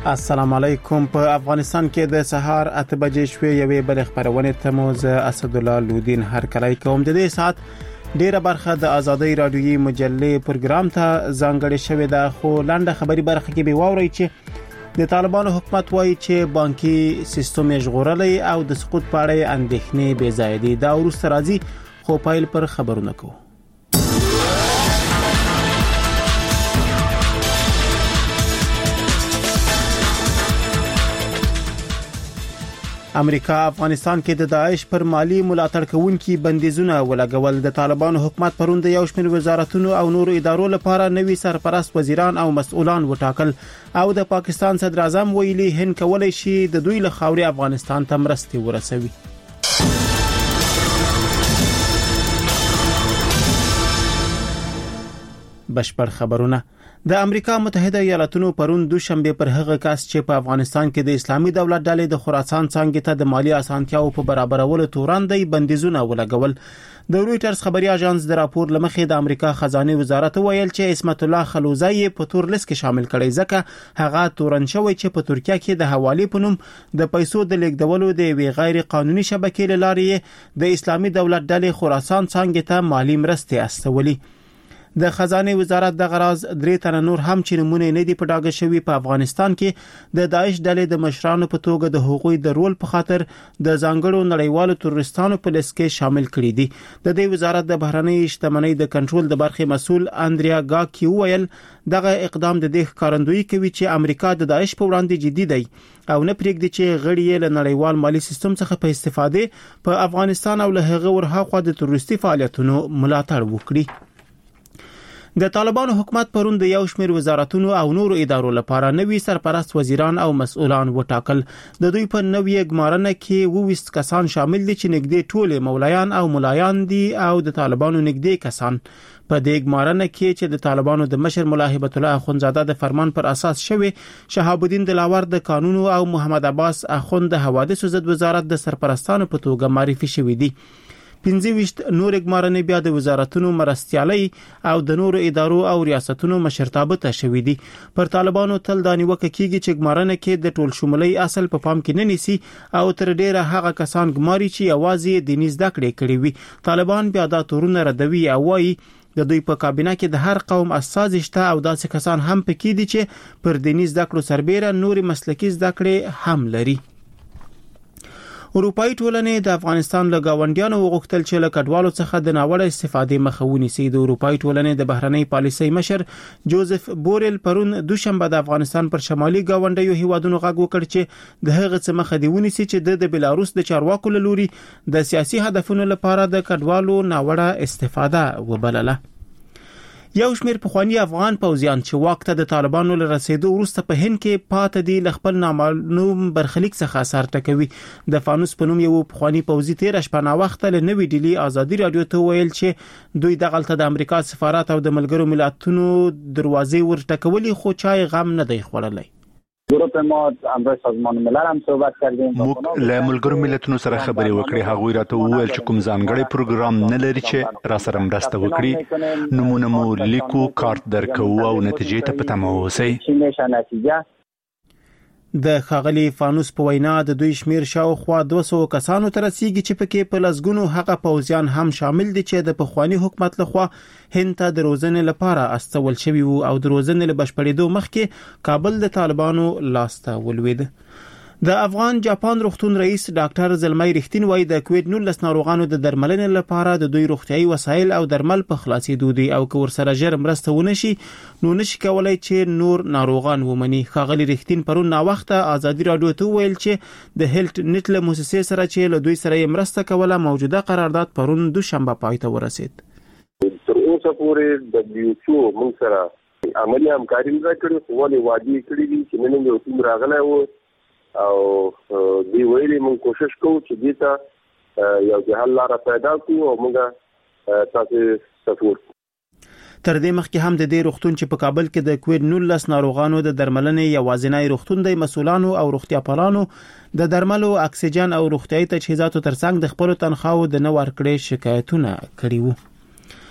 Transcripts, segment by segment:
السلام علیکم. په افغانستان کې د سهار 8 بجې شوې یوې بل خبرونه ته مو ز اسد الله لودین هر کله کوم د دې سات ډیره برخه د ازادي رادیوي مجلې پروګرام ته ځانګړې شوې ده، خو لاندې خبري برخه کې به واوري چې د طالبانو حکومت وایي چې بانکي سیستم یې ژغورلی او د سقوط په اړه اندېښنې بې ځای دي. دا وروسته راځي، خو پایل پر خبرونه کوو. امریکا افغانستان کې د داعش پر مالی ملاتړ کوونکي بندیزونه ولګول. د طالبانو حکومت پروند یو شمېر وزارتونو او نورو ادارو لپاره نوي سرپرست وزیران او مسؤلان وټاکل او د پاکستان صدر اعظم ویلي هند کولای شي د دوی له خاورې افغانستان ته مرستې ورسوي. بشپړ خبرونه. د امریکا متحده ایالاتونو پرون دوشنبه پر هغه کس چې په افغانستان کې د اسلامي دولت ډلې د خراسان څنګه ته د مالی اسانتیاو په برابرولو توراندې بندیزونه ولګول. د رويټرز خبري اژانس د راپور لمخې د امریکا خزانه وزارت ویل چې اسمت الله خلوزی په تور لیست کې شامل کړي، ځکه هغه تورن شوی چې په ترکیه کې د حواله پنوم د پیسو د لیږدولو د وی غیر قانوني شبکې لارې د اسلامي دولت ډلې خراسان څنګه ته مالی مرستې استولي. د خزانه وزارت د غراز درې تن نور هم چې نمونه نه دي په ډاګه شوی په افغانستان کې د داعش ډلې د مشرانو په توګه د حقوقي د رول په خاطر د ځانګړو نړیوالو تروریستانو په لیست کې شامل کړي دي. د دې وزارت د بهرنۍ شتمنۍ د کنټرول د برخې مسؤل اندریا گاکی ویل دغه اقدام د دې ښکارندویي کوي چې امریکا د داعش په وړاندې جدي دی او نه پرېږدي چې غړي یې له نړیوال مالی سیستم څخه په استفادې په افغانستان او له هغه ورهاخوا د تروریستي فعالیتونو ملاتړ وکړي. د طالبانو حکومت پرون د یو شمېر وزارتونو او نورو ادارو لپاره نوي سرپرست وزیران او مسؤلان وټاکل. د دوی په نوي ګمارنه کې 22 کسان شامل دي چې نږدې ټول مولایان او ملایان دي او د طالبانو نږدې کسان. په دې ګمارنه کې چې د طالبانو د مشر مولا هیبت الله اخونزاده د فرمان پر اساس شوی، شهاب الدین دلاور د قانون او محمد عباس اخوند د حوادث ضد وزارت د سرپرستانو په توګه معرفي شوی دي. 15 نور ګمارنې بیا د وزارتونو مرستيالي او د نورو ادارو او ریاستونو مشرتابه ته شوې دي. پر طالبانو تل د نیوکه کیږي چې ګمارنه کې د ټول شمولي اصل په پام کې نه نیسي او تر ډیره هغه کسان ګماري چې اوازې د نيز دکړې کړې وي. طالبان بیا دا تورونه ردوي او وايي د دوی په کابینه کې د هر قوم اساس شته او داسې کسان هم پکې دي چې پر د نيز دکړو سربېره نوري مسلکي زدکړې هم لري. اروپאי ټولنې د افغانستان له گاونډیانو وغوښتل چې له کډوالو څخه د ناوړه استفادې مخه ونیسي. د اروپאי ټولنې د بهرنۍ پالیسۍ مشر جوزف بورل پرون دوشنبه د افغانستان پر شمالي گاونډیو هیوادونو غږ وکړ چې د هغه څه مخه دی ونیسي چې د بلاروس د چارواکو له لوري د سیاسي هدفونو لپاره د کډوالو ناوړه استفاده وبلله. یو شمېر پخوانی افغان پوځیان چې واک ته د طالبانو له رسیدو وروسته په هند کې پاتې دي له خپل نامعلوم برخلیک څخه اثر ټکوي. د فانوس په نوم یو پخوانی پوځي 13 شپه وخت له نوې ډیلی ازادي رادیو ته ویل چې دوی دغلته د امریکا سفارت او د ملګرو ملتونو دروازې ورټکولې، خو چای غم نه دی خوړلی. موږ له ملګرو ملتونو سره خبرې وکړې. هغوی راته وویل چې کوم ځانګړی پروګرام نه لري چې را سره مرسته وکړي. نمونه مو لیکو، کارت درکو او نتیجې ته په تمه اوسئ. د خاغلی فانوس په وینا د دوی شمیر شاوخوا 200 کسانو ته رسیدي چې پکې په لسګونو هغه پوځیان هم شامل دي چې د پخوانی حکومت لخوا هند ته د روزنې لپاره استول شوی وو او د روزنې له بشپړېدو مخکې کابل د طالبانو لاسته ولوید. د افغان جاپان روغتون رئیس ډاکټر زلمۍ رښتین وایي د کووډ 19 ناروغانو د درملنې لپاره د دوی روغتيایي وسایل او درمل په خلاصېدو دي او که ورسره ژر مرسته ونشي نو نشي کولای چې نور ناروغان ومني. خاغلی رښتین پرون نا وخت ازادي رادیو ته ویل چې د هیلت نت له مؤسسې سره چې له دوی سره مرسته کوله موجوده قرارداد پرون دوشنبه پای ته ورسید. تر اوسه پورې د WHO موږ سره عملي همکاري وکړه، خو ولې وادي کړی دي چې نن یو ټیم راغلی و او دی ویلي مونږ کوشش کوو چې دې ته یو د حل لاره پیدا کړو او موږ تاسو سپورټ. تر دې مخکې هم د دې روغتون چې په کابل کې د کووډ 19 ناروغانو د درملنې یوازینی روغتون دی، مسؤلانو او روغتیا پالانو د درملو، اکسیجن او روغتیايي تجهیزاتو ترڅنګ د خپل تنخواو د نه ورکړې شکایتونه کړي وو.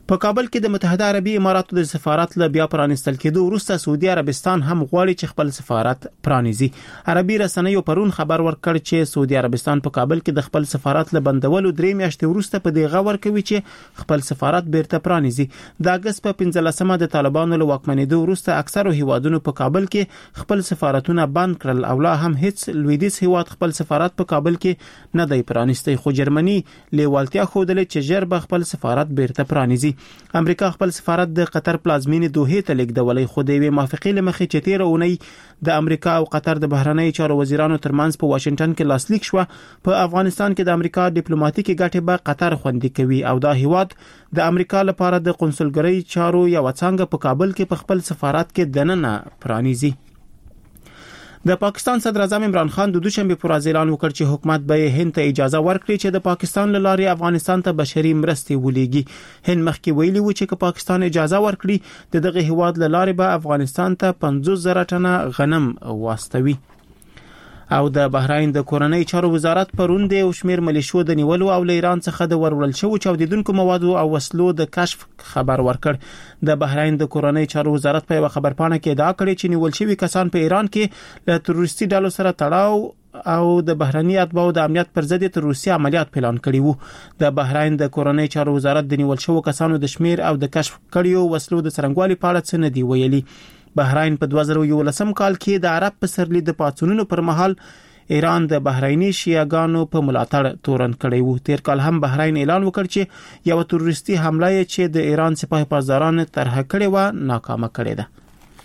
په کابل کې د متحده عربي اماراتو د سفارت له بیا پرانستل کېدو وروسته سعودي عربستان هم غواړي چې خپل سفارت پرانیزي. عربي رسنیو پرون خبر ورکړ چې سعودي عربستان په کابل کې د خپل سفارت له بندولو 3 میاشتې وروسته په دې غور کوي چې خپل سفارت بیرته پرانیزي. د اگست په 15مه د طالبانو له واکمنېدو وروسته اکثرو هیوادونو په کابل کې خپل سفارتونه بند کړل او لا هم هیڅ لویدیځ هیواد خپل سفارت په کابل کې نه دی پرانیستی، خو جرمني لیوالتیا ښودلې چې ژر به خپل سفارت بیرته پرانیزي. امریکا خپل سفارت د قطر پلازمینې دوحې ته لیږدولی، خو د یوې موافقې له مخې چې تېره اونۍ د امریکا او قطر د بهرنیو چارو وزیرانو ترمنځ په واشنگټن کې لاسلیک شوه، په افغانستان کې د امریکا ډیپلوماټیکي ګټې به قطر خوندي کوي او دا هیواد د امریکا لپاره د قونسلګرۍ چارو یو څنګه په کابل کې په خپل سفارت کې دننه پرانیزي. د پاکستان صدر اعظم عمران خان د دوشنبه پر ورځ اعلان وکړ چې حکومت به هند ته اجازه ورکړي چې د پاکستان له لارې افغانستان ته بشري مرستې ولېږي. هند مخکې ویلي و چې که پاکستان اجازه ورکړي د دغه هیواد له لارې به افغانستان ته 50,000 ټنه غنم واستوي. او د بحرین د کورنۍ چارو وزارت پرون د شمیر ملیشو د نیولو او له ایران څخه د ورولل شوو چاودیدونکو موادو او وسلو د کشف خبر ورکړ. د بحرین د کورنۍ چارو وزارت په خبرپاڼه کې ادعا کړې چې نیول شوی کسان په ایران کې له تروریستي ډلو سره تړاو او د بهرنی اتباعو د امنیت پر ضد تروریستي عملیات پلان کړي وو. د بحرین د کورنۍ چارو وزارت د نیول شوو کسانو د شمیر او د کشف کړیو وسلو د څرنګوالي په اړه څه نه دی ویلي. بحرین په 2011 کال کې د عرب پسرلی د پاتونونو پر مهال ایران د بحرینی شیعاګانو په ملاتړ تورن کړی وو. تیر کال هم بحرین اعلان وکړ چې یو تروریستي حمله چې د ایران سپاه پاسداران طرح کړې و ناکامه کړې ده.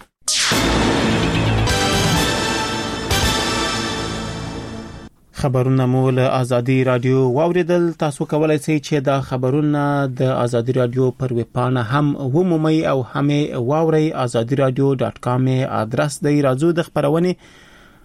خبرونه مول ازادي رادیو واوریدل. تاسو کولای شئ چې دا خبرونه د ازادي رادیو پر ویب پاڼه هم ومومئ او هم واورئ. azadiradio.com ادرس دی. راځو د خبرونه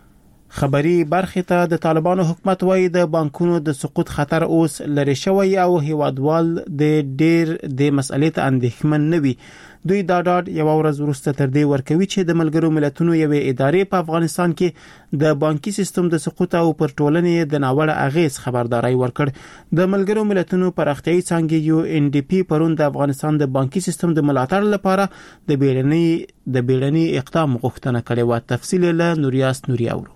خبري برخه ته. د طالبانو حکومت وايي د بانکونو د سقوط خطر اوس لري شوی او هیوادوال د ډیر د مسئلې ته اندېښمن نه وي. دوی دا ډاډ یو ورځ وروسته تر دې ورکوي چې د ملګرو ملتونو یوې ادارې په افغانستان کې د بانکي سیستم د سقوط او پر ټولنې د ناوړه اغیز خبرداري ورکړ. د ملګرو ملتونو پراختیایي څانګې UNDP پرون د افغانستان د بانکي سیستم د ملاتړ لپاره د بیړني اقدام غوښتنه کړې و. تفصیل له نوریاس نوري اورو.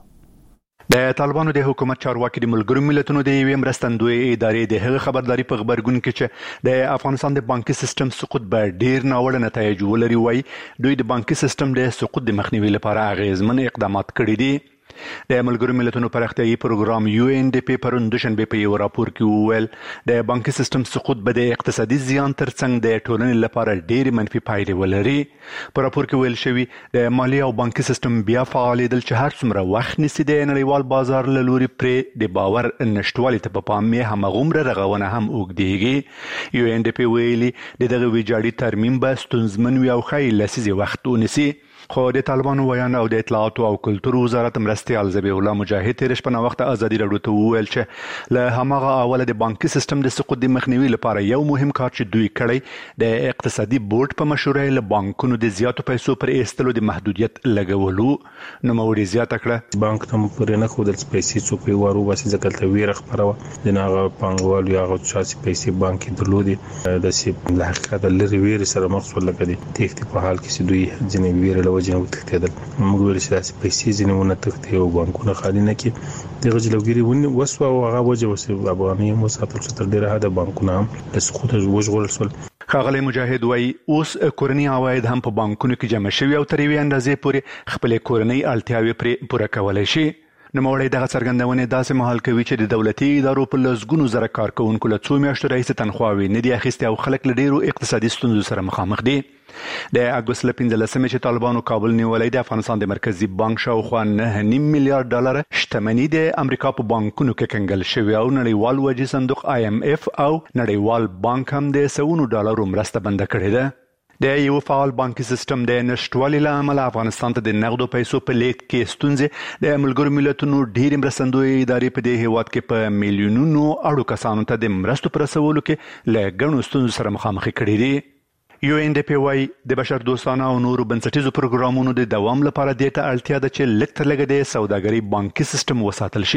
د طالبانو د حکومت چارواکي د ملګرو ملتونو د یوې مرستندوی ادارې د هغه خبرداري په خبرګون کې چې د افغانستان د بانکي سیستم سقوط به ډیر ناوړه نتایج ولري وای دوی د بانکي سیستم د سقوط د مخنیوي لپاره اغیزمن اقدامات کړي دي. د ملګرو ملتونو پراختیایي پروګرام UNDP پرون دوشنبه په یو راپور کې وویل د بانکي سیستم سقوط به د اقتصادي زیان ترڅنګ د ټولنې لپاره ډېر منفي پایلې ولري. په راپور کې ویل شوی د مالی او بانکي سیستم بیا فعالېدل چې هر څومره وخت نیسي د نړیوال بازار له لوري پرې د باور نشټوالي ته په پام یې همغومره رغونه هم اوږدېږي. UNDP ویلي د دغه ویجاړي ترمیم به ستونزمن وي او ښایي لسیزې وخت ونیسي. خو د طالبانو ویان او د اطلاعاتو او کلتور وزارت مرستیال ذبیح الله مجاهد تیر شپه وخت ازادي راډیو ته وویل چې له همغه اوله د بانکي سیستم د سقوط د مخنیوي لپاره یو مهم کار چې دوی کړی د اقتصادي بورډ په مشورې له بانکونو د زیاتو پیسو پر ایستلو د محدودیت لګولو. نو موري زیاته کړه بانک ته پرې نه خودل پیسې څو په وارو باسي ځکه ته ویره خبره د ناغه پنګوال یا غو چاسي پیسې بانک درلودي د سی له حقیقت لري ویره سره مخصوص لګدي تختی په حال کې چې دوی ځنې ویره لوجه وتښتیدل. موږ ویل چې داسې پیسې ځینې ونه تښتي او بانکونه خالي نه کړي. دغه جلوګیري ونه وسوه او هغه وجه وسه افغاني مو ساتل چې تر ډیره حد بانکونه هم د سقوط وژغورل شول. ښاغلی مجاهد وایي اوس کورني عواید هم په بانکونو کې جمع شوي او تر یوې اندازې پورې خپلې کورنۍ اړتیاوې پرې پوره کولی شي. نوموړی دغه څرګندونې داسې مهال کوي چې د دولتي ادارو په لسګونو زره کارکوونکو له څو میاشتو راهیسې تنخواوې نه دي اخیستې او خلک له ډیرو اقتصادي ستونزو سره مخامخ دي. د اګوست له 15مې چې طالبانو کابل نیولی د افغانستان د مرکزی بانک شاوخوا 9.5 میلیارډ ډالر شتمنۍ د امریکا په بانکونو کې کنګل شوې او نړیوال وجې صندوق IMF او نړیوال بانک هم د سونو ډالرو مرسته بنده کړې ده. د یو فعال بانکي سیستم د نشټوالي له امله افغانستان ته د نغدو پیسو په لیږد کې ستونزې د ملګرو ملتونو ډېرې مرستندوی ادارې په دې هیواد کې په میلیونونو اړو کسانو ته د مرستو پر رسولو کې له ګڼو ستونزو سره مخامخ کړي دي. UNDP وايي د بشر دوستانه او نورو بنسټیزو پروګرامونو د دوام لپاره د ته اړتیا ده چې لږ تر لږه د سوداګرۍ بانکي سیستم وساتل شي.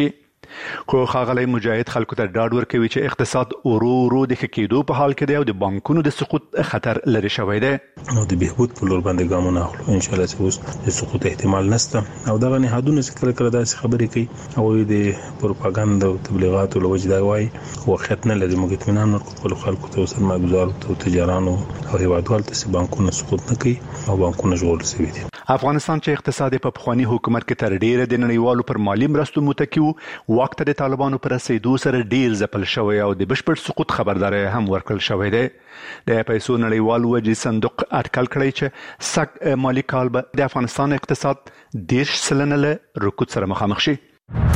خو ښاغلی مجاهد خلکو ته ډاډ ورکوي چې اقتصاد ورو د ښه کېدو په حال کې دی او د بانکونو د سقوط خطر لري شوی دی نو د بهبود په لور باندې ګامونه اخلو ان شاء الله چې اوس د سقوط احتمال نشته او دغه نهادونه چې کله داسې خبرې کوي او د پروپاګاندا او تبلیغاتو له وجې دا وایي وخت نه لري موږ اطمینان ورکړو خلکو ته سرمایه‌ګزارو او تجارانو او هیوادوالو ته بانکونه سقوط نه کوي او بانکونه ژغورل شوي دي افغانستان چې اقتصاد په پخوانی حکومت کې تر ډیره د نړیوالو پر مالی مرستو متکی وو وخت د طالبانو پر رسیدو سره ډیر ځپل شوی او د بشپړ سقوط خبرداري هم ورکړل شوی دی د پیسو نړیوال وجې صندوق اټکل کړی چې سږ مالی کال به د افغانستان اقتصاد 10% له رکود سره مخامخ شي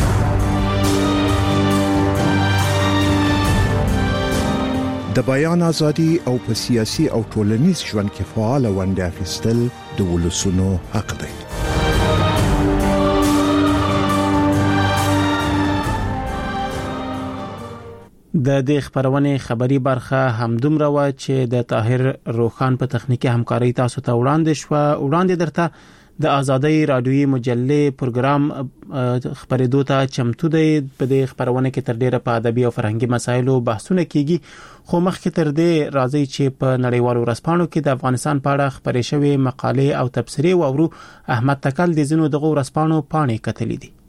د بیان ازادي او په سیاسي او ټولنیز ژوند کې فعال ونډه اخیستل د ولسونو حق دی. د دې خبرونې خبري برخه همدومره و چې د طاهر روخان په تخنیکی همکاري تاسو ته وړاندې درته د آزادۍ رادیوي مجلې پروګرام خبرېدو ته چمتو دی. په دې خبرونه کې تر ډیره په ادبي او فرهنګي مسایلو بحثونه کیږي خو مخکې تر دې راځي چې په نړیوالو ورځپاڼو کې د افغانستان په اړه خبرې شوې مقالې او تبصرې واورو. احمد تکل د زینو دغه ورځپاڼو پاڼې کتلې دي.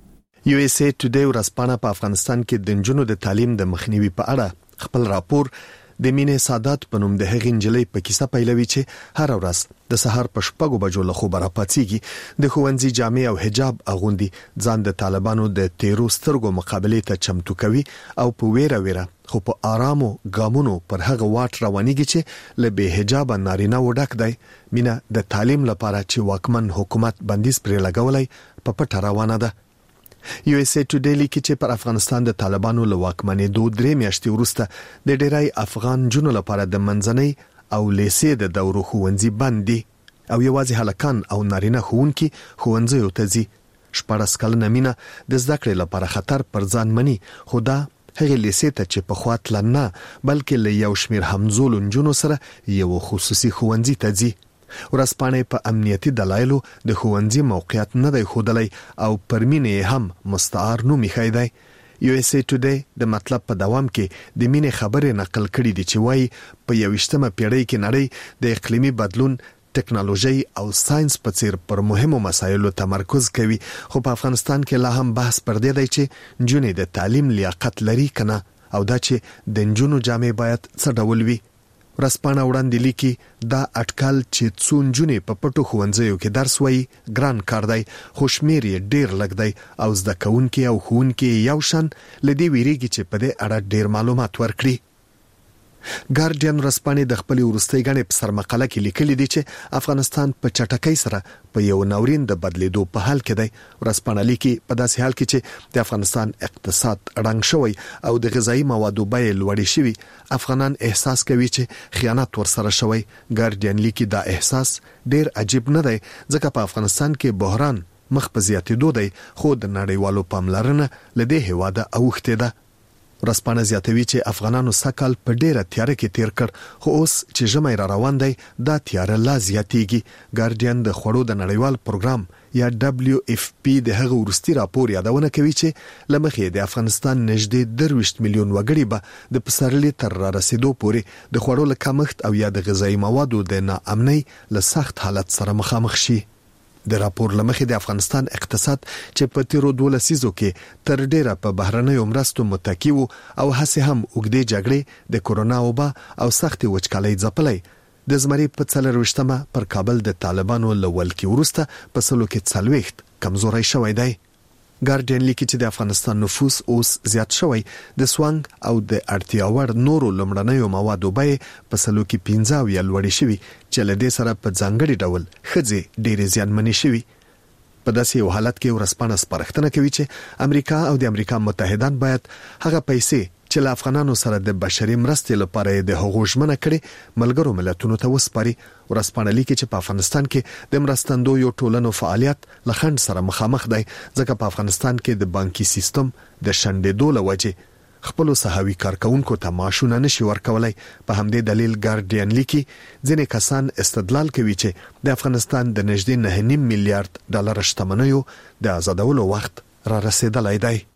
USA Today ورځپاڼه په افغانستان کې د نجونو د تعلیم د مخنیوي په اړه خپل راپور د مینې سادات په نوم د هغې نجلۍ په کیسه پیلوي چې هر ورځ د سحر په 6 بجو له خوبه راپاڅيږي د ښوونځي جامې او حجاب اغوندي ځان د طالبانو د تیرو سترګو مقابلې ته چمتو کوي او په ویره خو په آرامو ګامونو پر هغه واټ روانيږي چې له به حجاب نارینه وډک دی. مینه د تعلیم لپاره چې واکمن حکومت بندیز پرې لګولای په پټه روانه ده. USA Today لیکي چې پر افغانستان د طالبانو له واکمنېدو 3 میاشتې وروسته د ډیری افغان جنونو لپاره د منځنۍ او لیسې د دورو ښوونځي بند دي او یوازې هلکان او نارینه ښوونکي ښوونځیو ته ځي. 14 کلنه مینه د زده کړې لپاره خطر پر ځان مني خو دا هغه لیسې ته چې په خوا تل نه بلکې له یو شمیر همزولو جنونو سره یو خصوصي ښوونځي ته ځي. ورځپاڼې په امنیتي دلایلو د ښوونځي موقعیت نه دی ښودلی او پر مینې هم مستعار نوم یې دی. USA Today د مطلب په دوام کې د مینې خبرې نقل کړي دي چې وایي په 21مه پیړۍ کې نړۍ د اقلیمي بدلون ټکنالوژي او ساينس په څیر پر مهمو مسایلو تمرکز کوي خو په افغانستان کې لا هم بحث پر دې دی چې نجونې د تعلیم لیاقت لري کنه او دا چې د نجونو جامې باید څه ډول وي. ورځپاڼه وړاندې لیکي دا اټکل چې څو نجونې په پټو ښوونځیو کې درس وایي ګران کار دی خو شمیر یې ډیر لږ دی او زده کوونکي او ښوونکي یو شان لدی ویریږي چې په دې اړه ډیر معلومات ورکړي. ګارډین ورځپاڼې د خپل ورستۍ غنې په سرمقاله کې لیکلي دي چې افغانستان په چټکۍ سره په یو ناورین د بدلیدو په حال کې دی. ورځپاڼه لیکي په داسې حال کې چې د افغانستان اقتصاد رنګ شوی او د غذایی موادو بیې لوړې شوي افغانان احساس کوي چې خیانت ورسره شوی. ګارډین لیکي دا احساس ډیر عجیب نه دی ځکه په افغانستان کې بحران مخ په زیاتېدو دی خو د نړیوالو پاملرنه لدې هواده اوښتې ده. ورځپاڼه زیاتوي چې افغانانو سکل په ډیره تیاره کې تیر کړ خو اوس چې ژمی را روان دی دا تیاره لا زیاتېږي. ګارډین د خوړو د نړیوال پروګرام یا WFP د هغه ورستي راپور یادونه کوي چې لمخې د افغانستان نږدې 23 میلیون وګړي به د پسرلي تر را رسیدو پورې د خوړو له کمښت او یا د غذایی موادو د ناامنۍ له سخت حالت سره مخامخ شي. د راپور لمخې د افغانستان اقتصاد چې په تیرو 12 لسیزو کې تر ډیره په بهرنیو مرستو متکی وو او هڅه هم اوږدې جګړې د کورونا وبا او سختي وچکالۍ ځپلې د زمري په 24مه پر کابل د طالبانو لول کې ورسته په سلو کې 40 کمزوري شوی دی. ګارډین لیکي چې د افغانستان نفوس اوس زیات شوی د سوانګ او د اړتیا وړ نورو لمړنیو موادو بیې په سلو کې 15 یا لوړې شوي چې له دې سره په ځانګړي ډول ښځې ډېرې زیانمنې شوي. په داسې یو حالت کې ورځپاڼه سپارښتنه کوي چې امریکا او د امریکا متحدان باید هغه پیسې چې له افغانانو سره د بشري مرستې لپاره د هغو ژمنه کړي ملګرو ملتونو ته وسپاري. ورځپاڼه لیکي چې په افغانستان کې د مرستندویو ټولنو فعالیت له خنډ سره مخامخ دی ځکه په افغانستان کې د بانکي سیستم د شنډېدو له وجې خپل سهاوي کارکونکو ته معاشونه نشي ورکولای. په همدې دلیل ګارډین لیکي ځینې کسان استدلال کوي چې د افغانستان د نږدې 9.5 میلیارډ ډالر شتمنیو د آزادولو وخت را رسیدلی دی.